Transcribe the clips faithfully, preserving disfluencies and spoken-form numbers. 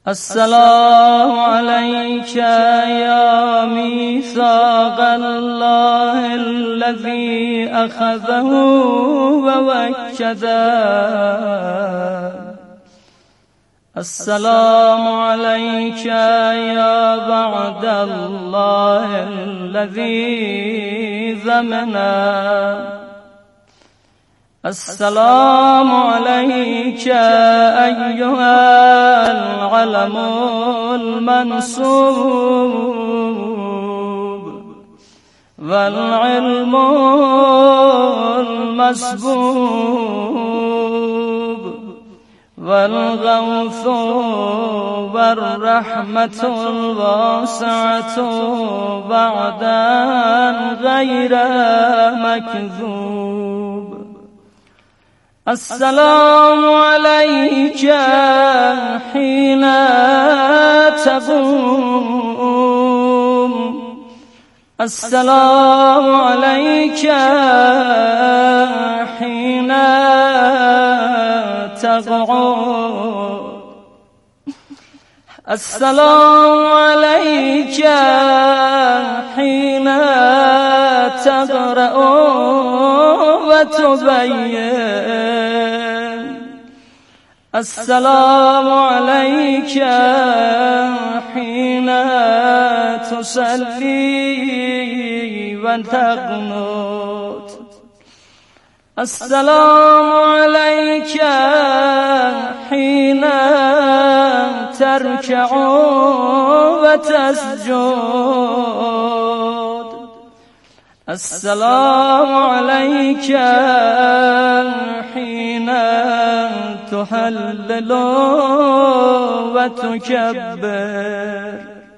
السلام عليك يا ميثاق الله الذي أخذه ووكده. السلام عليك يا بعد الله الذي ضمنه. السلام عليك أيها العلم المنصوب والعلم المسبوب والغوث والرحمة الواسعة بعدا غير مكذوب. السلام عليك حين تقوم. السلام عليك حين تقعد. السلام عليك حين تقرأ وتبين. السلام عليك حين تصلي وتقنت. السلام عليك حين تركع وتسجد. السلام عليك حين تهلل وتكبر.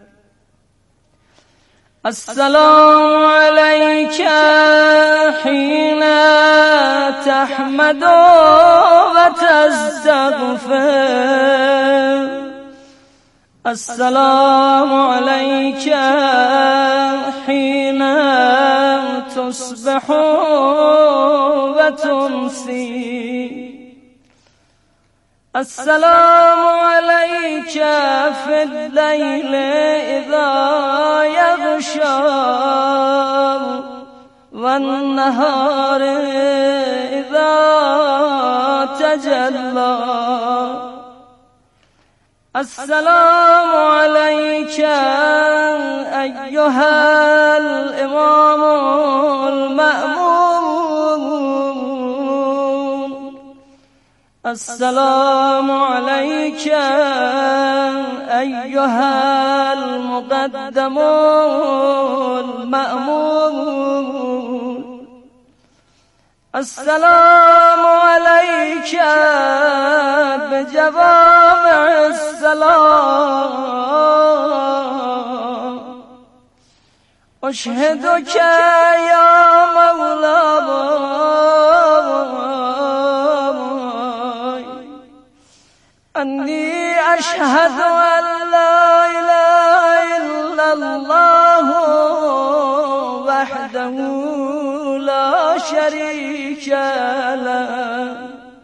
السلام عليك حين تحمد وتستغفر. السلام عليك حين تصبح وتمسي. السلام عليك في الليل إذا يغشى والنهار إذا تجلى. السلام عليك أيها الإمام المأمون. السلام عليك أيها المقدم المأمون. السلام عليك بجوامع السلام. أشهدك يا مولاي أني أشهد أن لا إله إلا الله وحده لا شريك له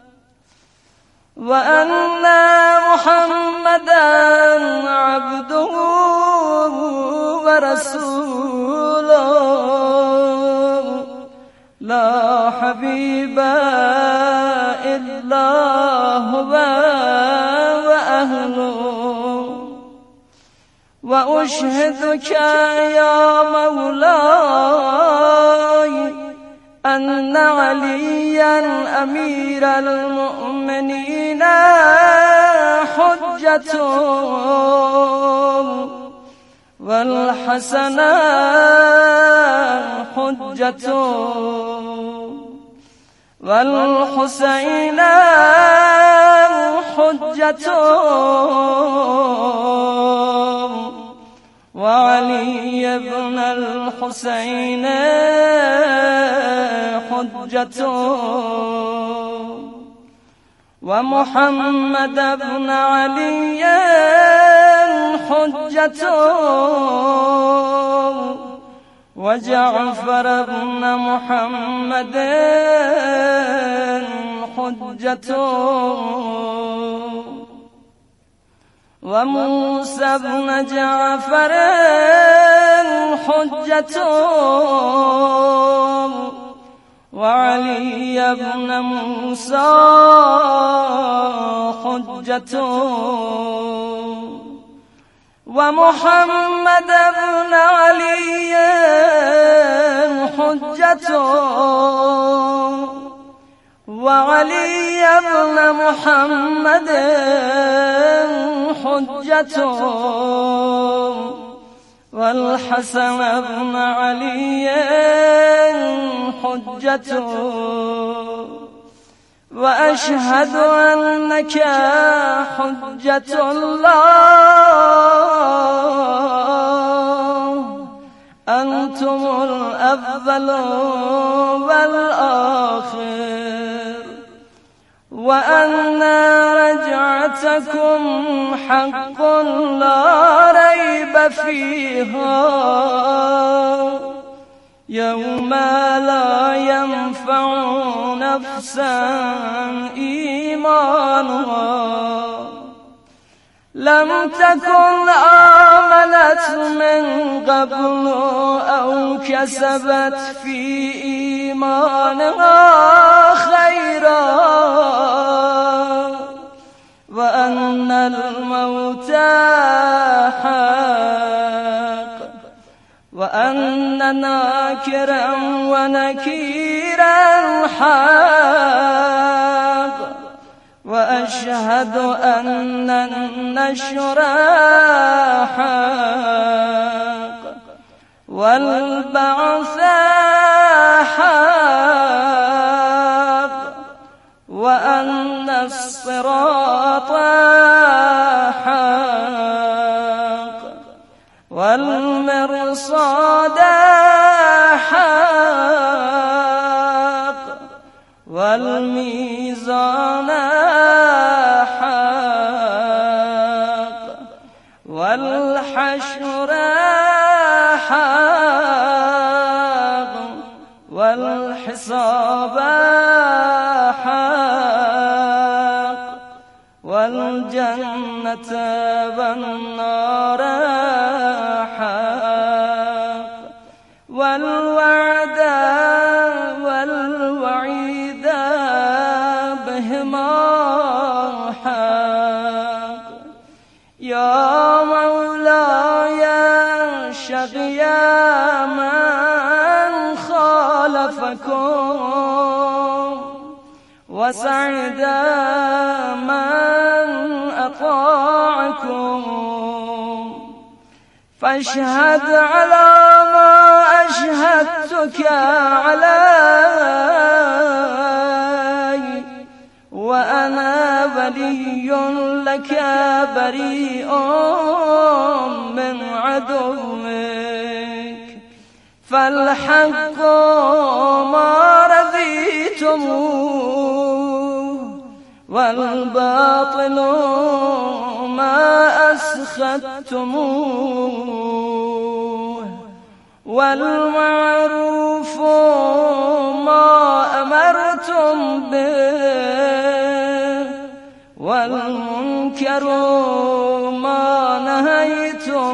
وأن محمدا عبده ورسوله لا حبيب إلا هو وأهله. وأشهدك يا مولاي أن عليا أمير المؤمنين حجة والحسن حجة والحسين حجة وعلي بن الحسين حجة ومحمد بن علي حجة وجعفر بن محمد حجة وموسى بن جعفر حجة وعلي بن موسى حجة ومحمد بن علي حجة وعلي بن محمد حجة والحسن بن علي حجة وأشهد أنك حجة الله أنتم الأول والآخر وأن رجعتكم حق لا ريب فيها يوم لا ينفع نفسا إيمانها لم تكن آمنت من قبل أو كسبت في إيمانها خيرا وأن الموت حق وأن ناكرا ونكيرا حق وأشهد أن النشر حق والبعث حق وأن الصراط حق والمرصاد حق والميزان حق والحشر حق والحساب حق والجنة والنار حق والوعد والوعيد بهما حق يا مولاي شقي من خالفكم وسعد من أطاعكم فاشهد على ما أشهدتك علي وأنا ولي لك بريء من عدوك فالحق ما رضيتموه والباطل ما أسخطتموه والمعروف ما أمرتم به والمنكر ما نهيتم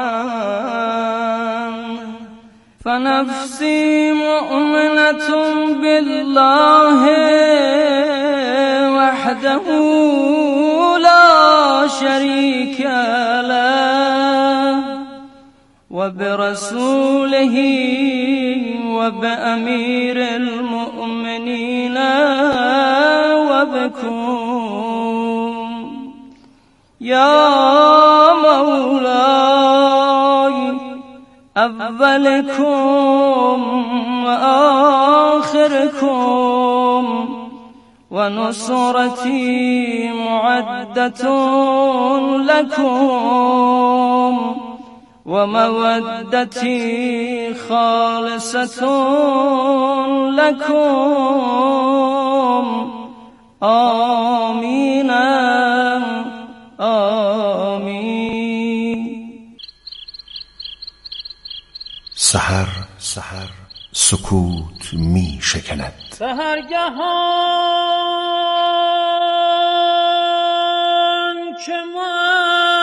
عنه فنفسي مؤمنة بالله وحده لا شريك له وبرسوله وبأمير المؤمنين وبكم يا مولاي أولكم وآخركم ونصرتي معدة لكم ومودتي خالصة لكم آمين آمين. سحر سحر سکوت می شکند. سحرگهان که من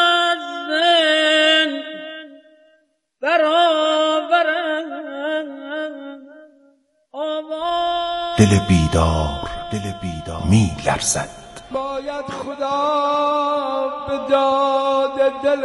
دل بیدار دل بیدار می لرزد. باید خدا به داد دل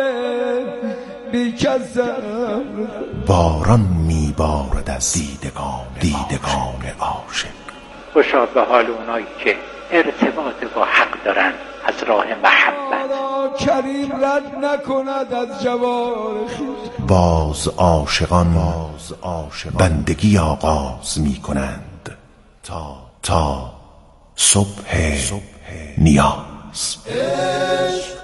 بیکسم. باران می بارد از دیدگان دیدگان عاشق. خوشا به حال اونایی که ارتباط با حق دارن از راه محبت. کریم رد نکند از جوار خویش. باز عاشقان باز عاشقان بندگی آغاز می کنند تا تا صبح صبح نیاز. عشق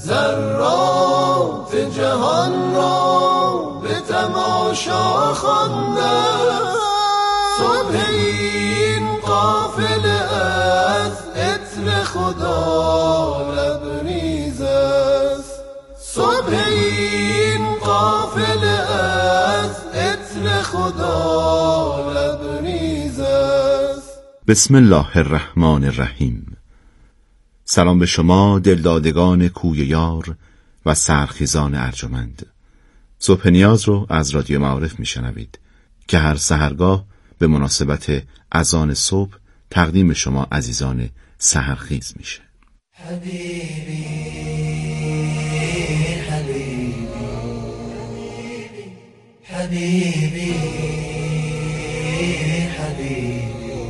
ذرات جهان را به تماشا خوانده. صبح این قافله از عطر خدا لبریز است. صبح این قافله از عطر خدا لبریز است. بسم الله الرحمن الرحیم. سلام به شما دلدادگان کوی یار و سرخیزان ارجمند. صبح نیاز رو از رادیو معارف میشنوید که هر سحرگاه به مناسبت اذان صبح تقدیم شما عزیزان سحرخیز میشه. حبیبی حبیبی حبیبی حبیبی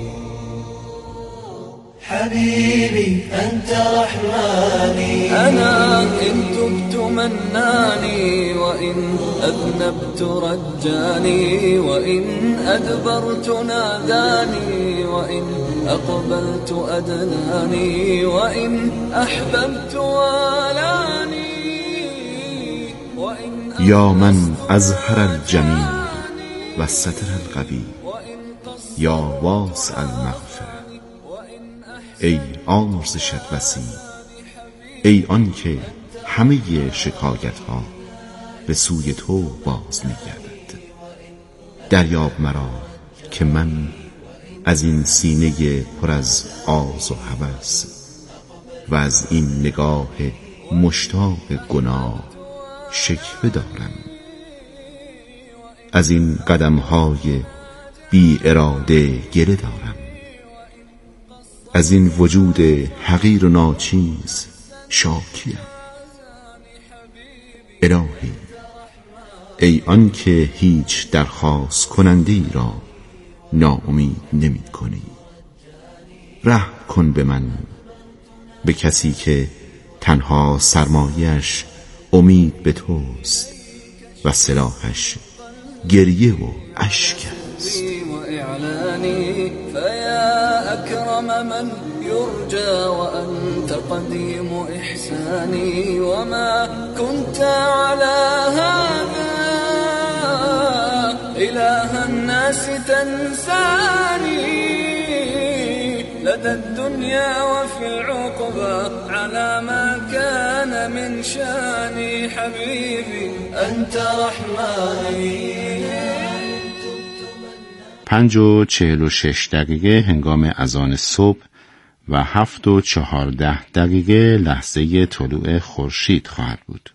حبيبي أنت رحماني. أنا إن تبت مناني وإن أذنبت رجاني وإن أدبرت ناداني وإن أقبلت أدناني وإن أحببت والاني وإن يا من أزهر الجميل والستر القوي يا واسع المغفرة. ای آمرزشت وسیع، ای آن که همه شکایت ها به سوی تو باز می‌گردد. دریاب مرا که من از این سینه پر از آز و هوس و از این نگاه مشتاق گناه شکوه دارم. از این قدم‌های بی اراده گله دارم. از این وجود حقیر و ناچیز شاکیم. الهی، ای آن که هیچ درخواست کننده‌ای را ناامید نمی کنی، رحم کن به من، به کسی که تنها سرمایه‌اش امید به توست و سلاحش گریه و اشک است. أكرم من يرجى وأنت قديم إحساني وما كنت على هذا إله الناس تنساني. لدى الدنيا وفي العقبى على ما كان من شاني. حبيبي أنت رحماني. پنج و چهل و شش دقیقه هنگام اذان صبح و هفت و چهارده دقیقه لحظه طلوع خورشید خواهد بود.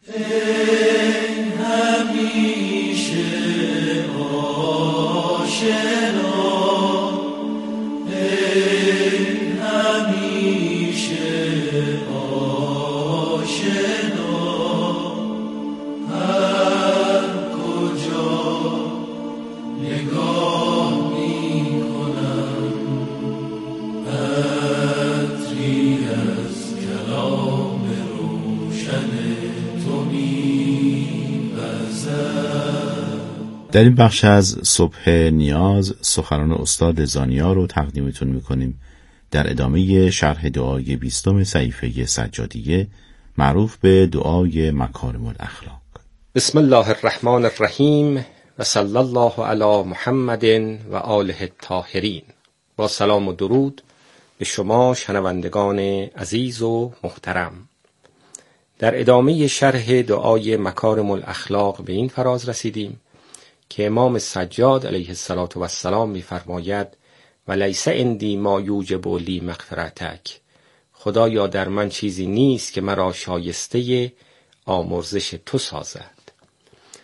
در این بخش از صبح نیاز سخنان استاد زانیا رو تقدیمتون میکنیم در ادامه شرح دعای بیستم صحیفه سجادیه معروف به دعای مکارم الاخلاق. بسم الله الرحمن الرحیم و صلی الله علی محمد و آله الطاهرین. با سلام و درود به شما شنوندگان عزیز و محترم. در ادامه شرح دعای مکارم الاخلاق به این فراز رسیدیم که امام سجاد علیه السلام می‌فرماید و لیس عندی ما یوجب لی مغفرتک. خدایا در من چیزی نیست که مرا شایسته آمرزش تو سازد.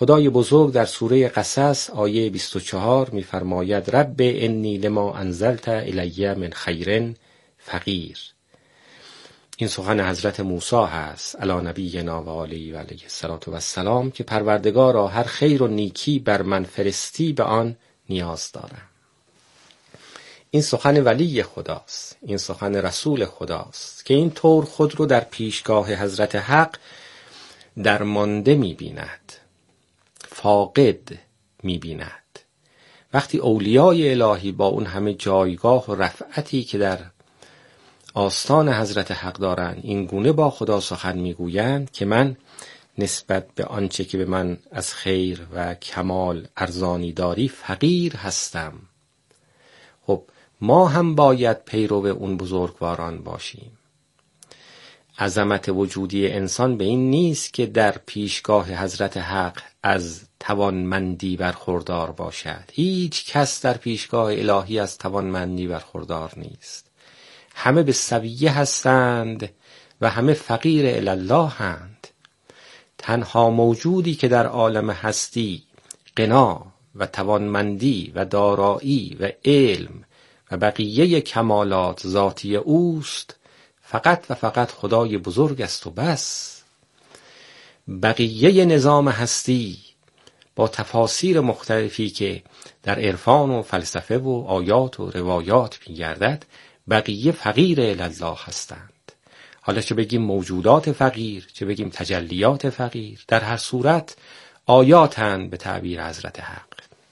خدای بزرگ در سوره قصص آیه بیست و چهار می‌فرماید رب انی لما انزلت الی من خیر فقیر. این سخن حضرت موسی هست علی نبینا و آله و علیه الصلاة و السلام که پروردگارا هر خیر و نیکی بر من فرستی به آن نیاز دارم. این سخن ولی خداست، این سخن رسول خداست که این طور خود رو در پیشگاه حضرت حق درمانده می‌بیند، فاقد می‌بیند. وقتی اولیای الهی با اون همه جایگاه و رفعتی که در آستان حضرت حق دارند این گونه با خدا سخن میگویند که من نسبت به آنچه که به من از خیر و کمال ارزانی داری فقیر هستم. خب ما هم باید پیرو اون بزرگواران باشیم. عظمت وجودی انسان به این نیست که در پیشگاه حضرت حق از توانمندی برخوردار باشد. هیچ کس در پیشگاه الهی از توانمندی برخوردار نیست. همه به سویه هستند و همه فقیر الله هستند. تنها موجودی که در عالم هستی غنا و توانمندی و دارایی و علم و بقیه کمالات ذاتی اوست فقط و فقط خدای بزرگ است و بس. بقیه نظام هستی با تفاسیر مختلفی که در عرفان و فلسفه و آیات و روایات می‌گردد بقیه فقیر الله هستند. حالا چه بگیم موجودات فقیر، چه بگیم تجلیات فقیر، در هر صورت آیاتند به تعبیر حضرت حق،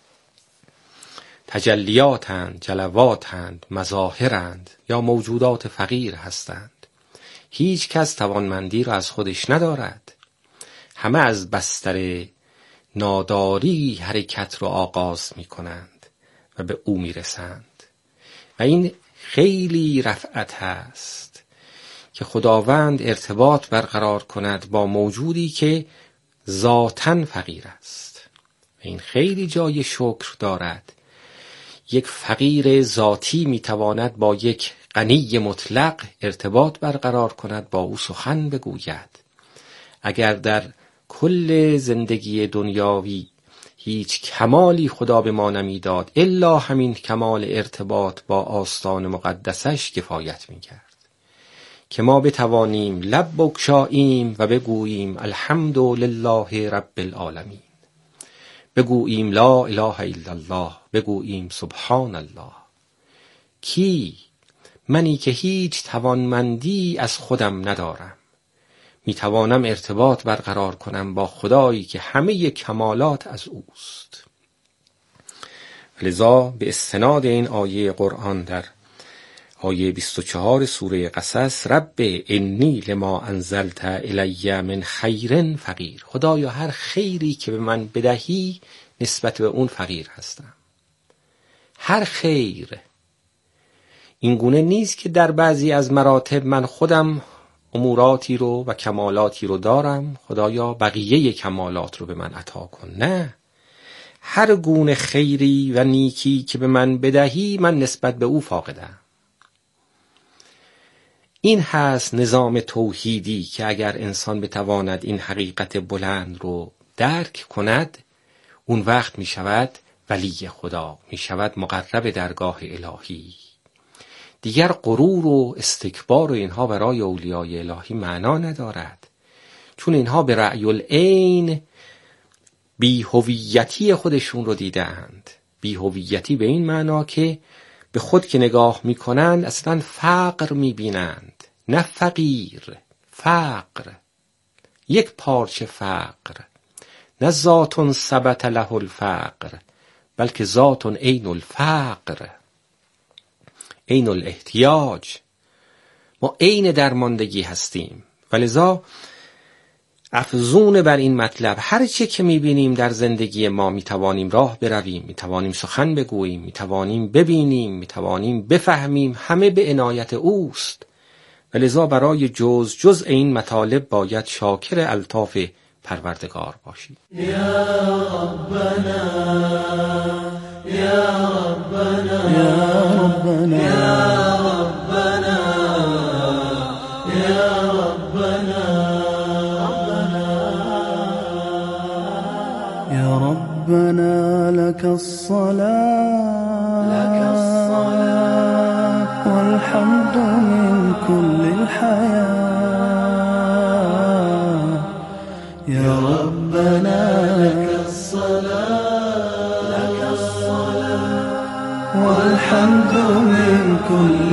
تجلیاتند، جلواتند، مظاهرند یا موجودات فقیر هستند. هیچ کس توانمندی را از خودش ندارد. همه از بستر ناداری حرکت را آغاز می کنند و به او می رسند و این خیلی رفعت هست که خداوند ارتباط برقرار کند با موجودی که ذاتاً فقیر است و این خیلی جای شکر دارد. یک فقیر ذاتی میتواند با یک غنی مطلق ارتباط برقرار کند، با او سخن بگوید. اگر در کل زندگی دنیاوی هیچ کمالی خدا به ما نمیداد الا همین کمال ارتباط با آستان مقدسش کفایت میکرد که ما بتوانیم لب بگشاییم و بگوییم الحمدلله رب العالمین، بگوییم لا اله الا الله، بگوییم سبحان الله. کی؟ منی که هیچ توانمندی از خودم ندارم، میتوانم ارتباط برقرار کنم با خدایی که همه کمالات از اوست. لذا به استناد این آیه قرآن در آیه بیست و چهار سوره قصص رب انی لما انزلت الی من خیر فقیر، خدایا هر خیری که به من بدهی نسبت به اون فقیر هستم. هر خیر. این گونه نیست که در بعضی از مراتب من خودم اموراتی رو و کمالاتی رو دارم، خدایا بقیه کمالات رو به من عطا کن. نه، هر گونه خیری و نیکی که به من بدهی من نسبت به او فاقدم. این هست نظام توحیدی که اگر انسان بتواند این حقیقت بلند رو درک کند اون وقت می شود ولی خدا، می شود مقرب درگاه الهی. دیگر غرور و استکبار و اینها برای اولیای الهی معنا ندارد، چون اینها به رأی العین بی هویتی خودشون رو دیدند. بی هویتی به این معنا که به خود که نگاه میکنند اصلا فقر میبینند، نه فقیر، فقر، یک پارچه فقر، نه ذات ثبت له الفقر بلکه ذات عین الفقر، عین الاحتیاج. ما عین درماندگی هستیم. ولذا افزون بر این مطلب هر چه که میبینیم در زندگی ما میتوانیم راه برویم، میتوانیم سخن بگوییم، میتوانیم ببینیم، میتوانیم بفهمیم، همه به عنایت اوست. ولذا برای جز جز این مطالب باید شاکر الطاف پروردگار باشیم. یا ربنا یا ربنا یا ربنا یا ربنا یا ربنا ربنا لك الصلاة لك الصلاة والحمد من كل الحياة يا ربنا لك الصلاة لك الصلاة والحمد من كل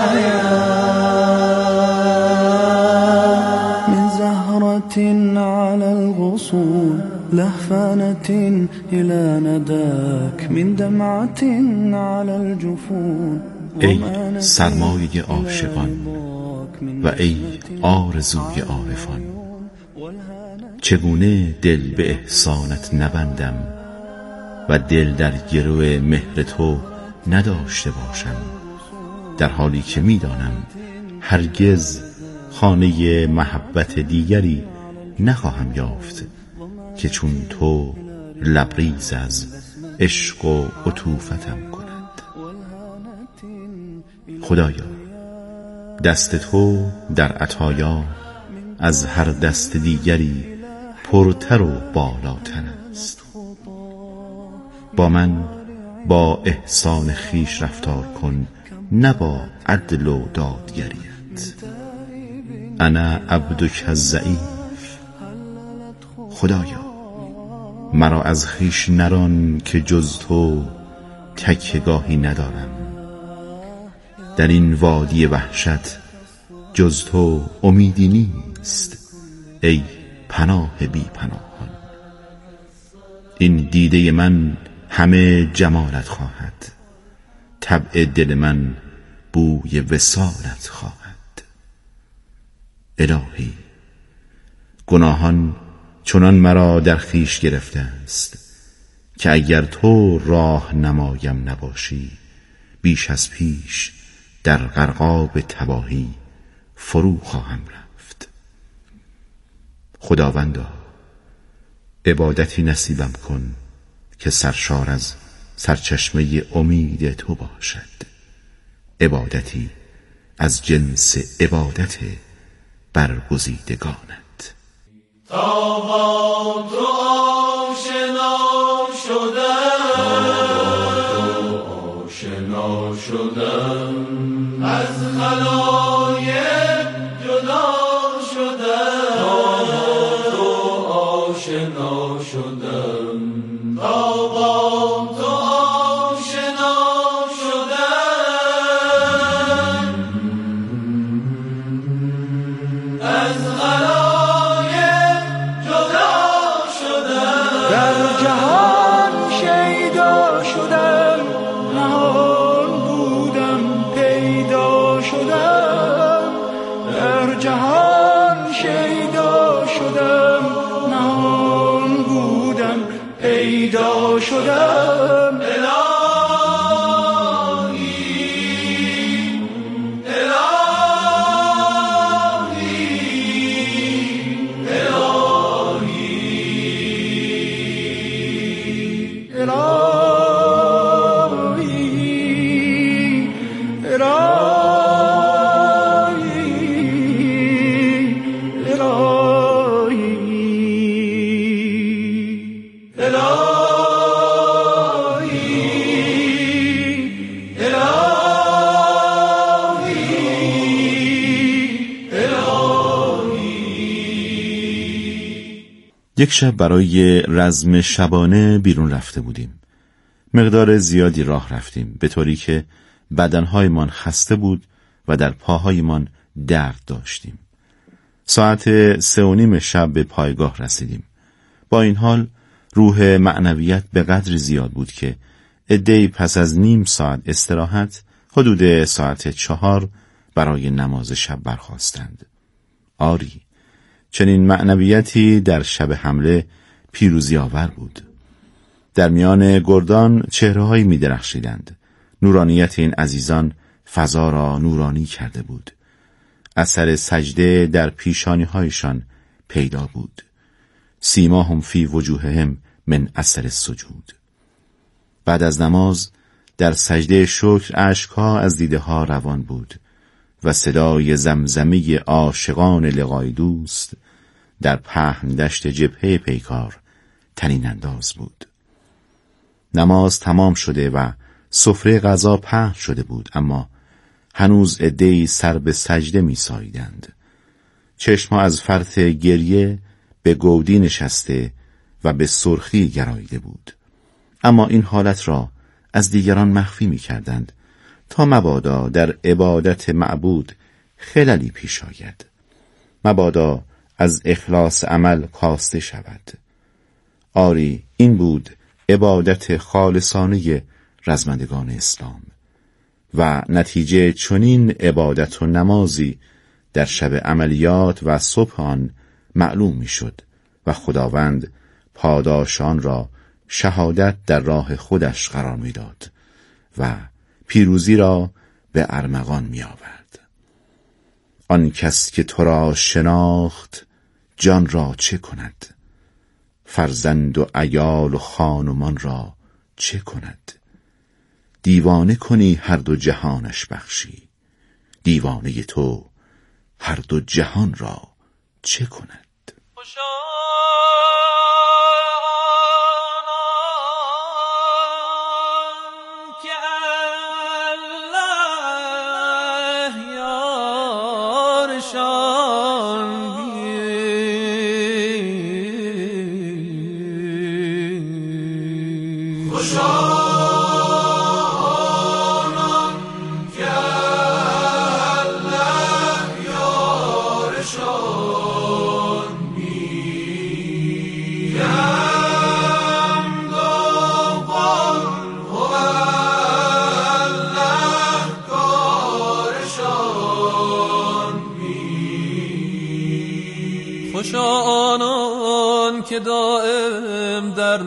الحياة من زهرة على الغصون لهفانة إلى نداك من دمعة على الجفون ای سرمایه عاشقان و ای آرزوی عارفان، چگونه دل به احسانت نبندم و دل در گرو مهر تو نداشته باشم، در حالی که میدانم هرگز خانه محبت دیگری نخواهم یافت که چون تو لبریز از عشق و عطوفتم کند. خدایا، دست تو در عطایا از هر دست دیگری پرتر و بالاتر است. با من با احسان خیش رفتار کن، نه با عدل و دادگریت. انا عبدک الضعیف. خدایا، مرا از خیش نران که جز تو تکیه‌گاهی ندارم. در این وادی وحشت جز تو امیدی نیست ای پناه بی پناهان. این دیده من همه جمالت خواهد، طبع دل من بوی وصالت خواهد. الهی، گناهان چنان مرا در خیش گرفته است که اگر تو راه نمایم نباشی، بیش از پیش در غرقاب تباهی فرو خواهم رفت. خداوندا، عبادتی نصیبم کن که سرشار از سرچشمه امید تو باشد، عبادتی از جنس عبادت برگزیدگانت. تا با تو آشنا شدم، آشنا شدم، از خلایق جدا شدم. تا با تو آشنا شدم، تا با تو آشنا شدم، از خلایق جدا شدم. در جهان شیدا شدم، نهان بودم پیدا شدم. در جهان شیدا شدم، نهان بودم پیدا شدم. یک شب برای رزم شبانه بیرون رفته بودیم. مقدار زیادی راه رفتیم، به طوری که بدنهایمان خسته بود و در پاهایمان درد داشتیم. ساعت سه و نیم شب به پایگاه رسیدیم. با این حال روح معنویت به قدری زیاد بود که عده‌ای پس از نیم ساعت استراحت حدود ساعت چهار برای نماز شب برخاستند. آری، چنین معنویتی در شب حمله پیروزی آور بود. در میان گردان چهره‌هایی می درخشیدند. نورانیت این عزیزان فضا را نورانی کرده بود. اثر سجده در پیشانی‌هایشان پیدا بود. سیماهم فی وجوههم من اثر السجود. بعد از نماز در سجده شکر اشک‌ها از دیده ها روان بود و صدای زمزمه عاشقان لقای دوست در پهن دشت جبهه پیکار طنین انداز بود. نماز تمام شده و سفره غذا پهن شده بود، اما هنوز عده‌ای سر به سجده می ساییدند. چشمها از فرط گریه به گودی نشسته و به سرخی گراییده بود، اما این حالت را از دیگران مخفی می کردند تا مبادا در عبادت معبود خللی پیش آید، مبادا از اخلاص عمل کاسته شود. آری، این بود عبادت خالصانه رزمندگان اسلام و نتیجه چنین عبادت و نمازی در شب عملیات و صبح آن معلوم می شد و خداوند پاداشان را شهادت در راه خودش قرار می داد و پیروزی را به ارمغان می آورد. آن کس که تو را شناخت جان را چه کند؟ فرزند و عیال و خانمان را چه کند؟ دیوانه کنی هر دو جهانش بخشی، دیوانه تو هر دو جهان را چه کند؟ خوشا آنان که دائم در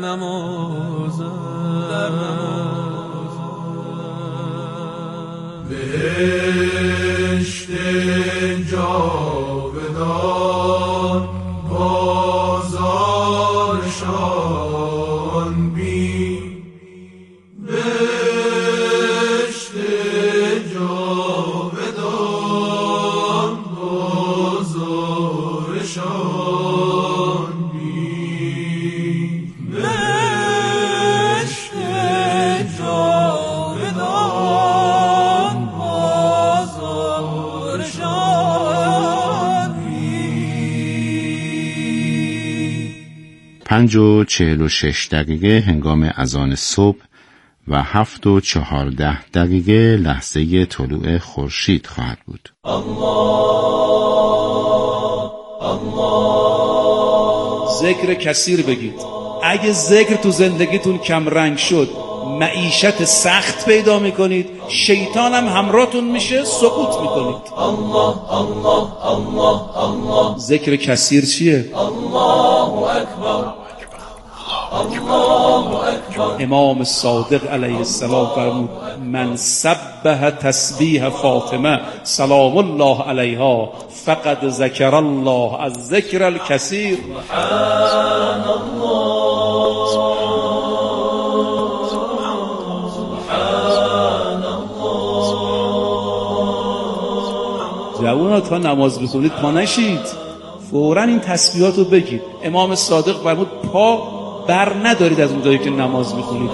نمازند، بهشت جاودان بازارشان بین، بهشت جاودان بازارشان بین، بهشت جاودان بازارشان بین. پنج و چهل و شش دقیقه هنگام اذان صبح و هفت و چهارده دقیقه لحظه طلوع خورشید خواهد بود. ذکر کثیر بگید. اگه ذکر تو زندگیتون کم رنگ شد، معیشت سخت پیدا میکنید، شیطان هم همراهتون میشه، سقوط میکنید. الله الله الله الله. ذکر کثیر چیه؟ الله اکبر. امام صادق علیه السلام فرمود من سبح تسبیح فاطمه سلام الله علیها فقد ذکر الله از ذکر الکثیر. سبحان الله سبحان الله. جوونا تا نماز بخونید پا نشید، فوراً این تسبیحات رو بگید. امام صادق فرمود پا بر ندارید از اون جایی که نماز میخونید.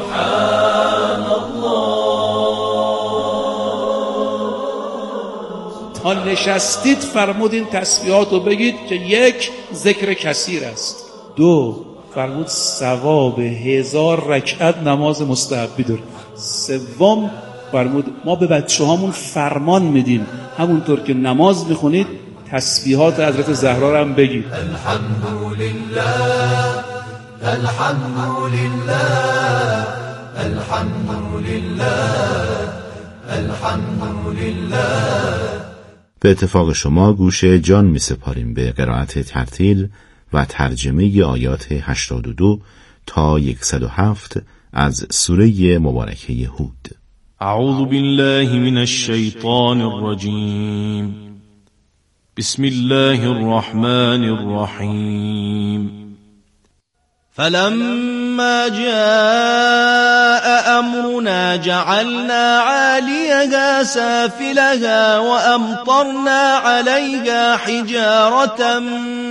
تا نشستید فرمود این تسبیحات رو بگید که یک ذکر کثیر است، دو فرمود ثواب هزار رکعت نماز مستحبی داره، سوم فرمود ما به بچه هامون فرمان میدیم همونطور که نماز میخونید تسبیحات حضرت زهرا رو هم بگید. الحمدلله الحمدلله الحمدلله الحمدلله. به اتفاق شما گوش جان می سپاریم به قرائت ترتیل و ترجمه آیات هشتاد و دو تا صد و هفت از سوره مبارکه هود. اعوذ بالله من الشیطان الرجیم. بسم الله الرحمن الرحیم. فلما جاء أمرنا جعلنا عاليها سافلها وأمطرنا عليها حجارة